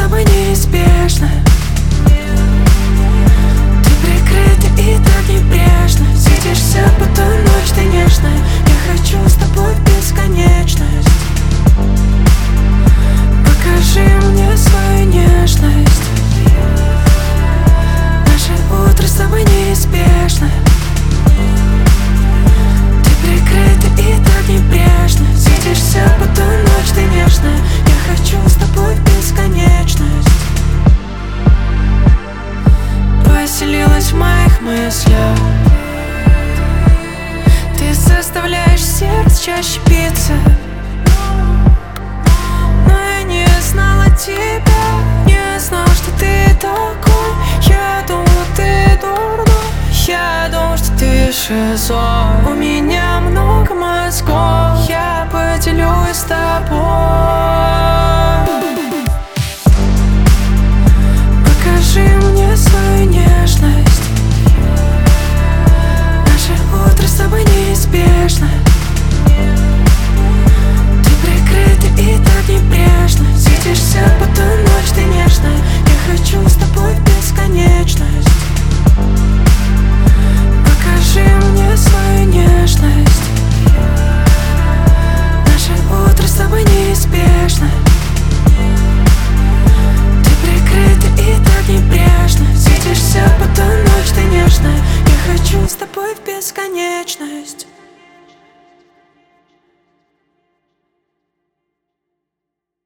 тобой неизбежно. Ты прикрыта и так небрежно. Светишься, будто ночь ты нежная. Я хочу с тобой бесконечность. Покажи мне свою нежность. Наше утро с тобой неизбежно. Ты прикрыта и так небрежно. Светишься, будто ночь ты нежная. Я хочу с тобой бесконечность. Поселилась в моих мыслях. Ты заставляешь сердце чаще биться. Но я не знала тебя, не знал, что ты такой. Я думал, ты дурной, я думал, что ты шизой. У меня много мозгов, я поделюсь с тобой. Покажи мне свою нежность. Наше утро с тобой неизбежно. Ты прикрыта и так небрежно. Светишься, будто ночь ты нежная. Я хочу с тобой бесконечность. Покажи мне свою нежность. Наше утро с тобой неизбежно. Ты прикрыта и так небрежно. Светишься, будто ночь ты нежная. Я хочу с тобой в бесконечность.